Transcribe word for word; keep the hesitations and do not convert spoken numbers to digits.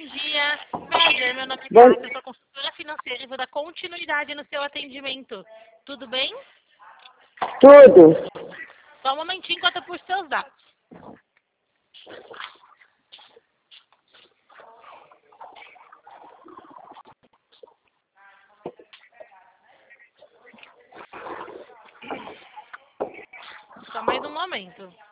dia. Prazer, meu nome é Bom, Cássio, eu sou consultora financeira e vou dar continuidade no seu atendimento. Tudo bem? tudo. Só um momentinho enquanto eu puxo seus dados. Só mais um momento.